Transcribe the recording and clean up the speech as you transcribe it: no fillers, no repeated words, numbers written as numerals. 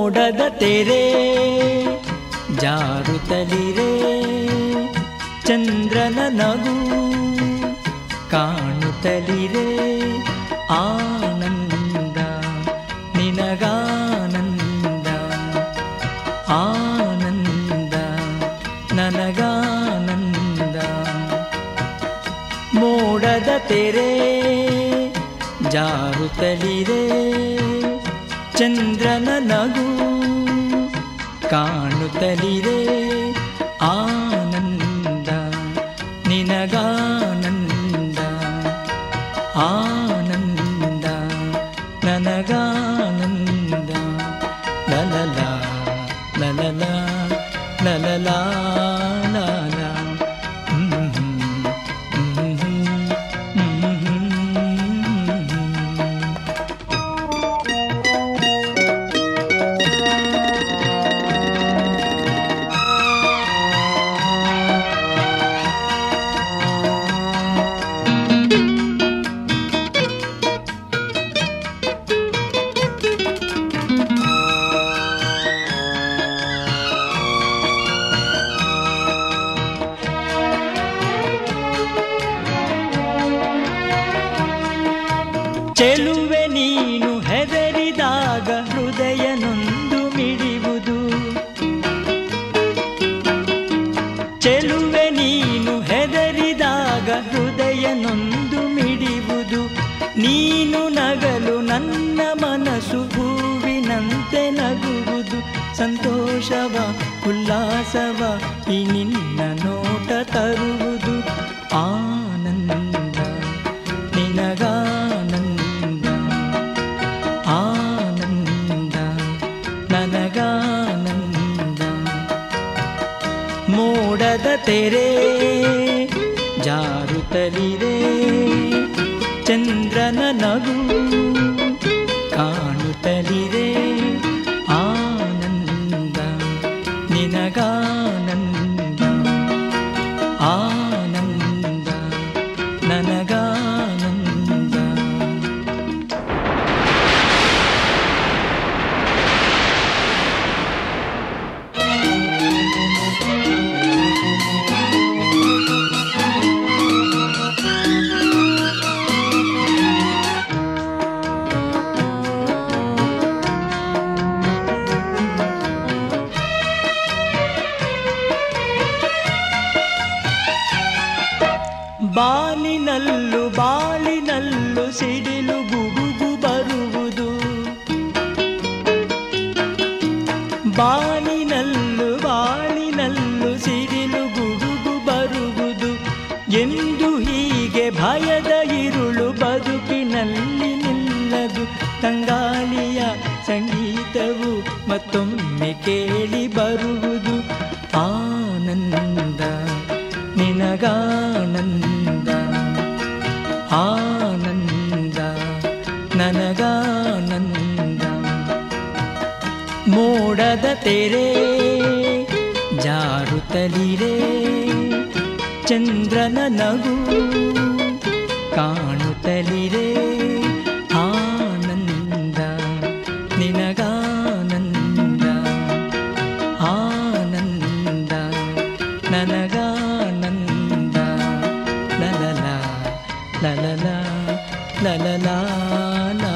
ಮೋಡದ ತೆರೆ ಜಾರುತ್ತಲಿರೆ, ಚಂದ್ರನ ನಗು ಕಾಣುತ್ತಲಿರೆ. ಆನಂದ ನಿನಗಾನಂದ, ಆನಂದ ನನಗಾನಂದ. ಮೋಡದ ತೆರೆ ಜಾರುತ್ತಲಿರೆ, ಚಂದ್ರನ ನಗು ಕಾಣುತ್ತಲಿರೆ. ಆನಂದ ನಿನಗಾನಂದ, ಆನಂದ ನನಗಾನಂದ. ಲಲಲ ಲಲಲ ಲಲಲ ಲಲ. ಚೆಲುವೆ ನೀನು ಹೆದರಿದಾಗ ಹೃದಯ ನೊಂದು ಮಿಡಿಯುವುದು. ಚೆಲುವೆ ನೀನು ಹೆದರಿದಾಗ ಹೃದಯ ನೊಂದು ಮಿಡಿಯುವುದು. ನೀನು ನಗಲು ನನ್ನ ಮನಸ್ಸು ಹೂವಿನಂತೆ ನಗುವುದು. ಸಂತೋಷವ ಉಲ್ಲಾಸವ ಈ ನಿನ್ನ ನೋಟ ತರುವುದು. ಆನಂದ ನಿನಗಾನಂದ, ಆನಂದ ನನಗಾನಂದ. ಮೋಡದ ತೆರೆ ಜಾರುತ್ತಲಿರೆ, ಚಂದ್ರನ ನಗು ಕಾಣುತ್ತಲಿರೆ. ಆನಂದ ನಿನಗಾನಂದ, ಆನಂದ ನನಗಾನಂದ. ಬಾಲಿನಲ್ಲು ಬಾಲಿನಲ್ಲು ಸಿಡಿಲು ಗುಡುಗು ಬರುವುದು. ಬಾಲಿನಲ್ಲು ಬಾಲಿನಲ್ಲು ಸಿಡಿಲು ಗುಡುಗು ಬರುವುದು. ಎಂದು ಹೀಗೆ ಭಯದ ಇರುಳು ಬದುಕಿನಲ್ಲಿ ನಿಲ್ಲದು. ತಂಗಾಳಿಯ ಸಂಗೀತವು ಮತ್ತೊಮ್ಮೆ ಕೇಳಿ ಬರುವುದು. ಆನಂದ ನಿನಗಾನಂದ, ಆನಂದ ನನಗಾನಂದ. ಮೋಡದ ತೆರೆ ಜಾರುತ್ತಲಿರೆ, ಚಂದ್ರನ ನಗು ಕಾಣುತ್ತಲಿರೆ. ಆನಂದ ನಿನಗಾನಂದ, ಆನಂದ ನನಗಾನಂದ. ಲಲಲ ಲಲಲ ಲಲಲ.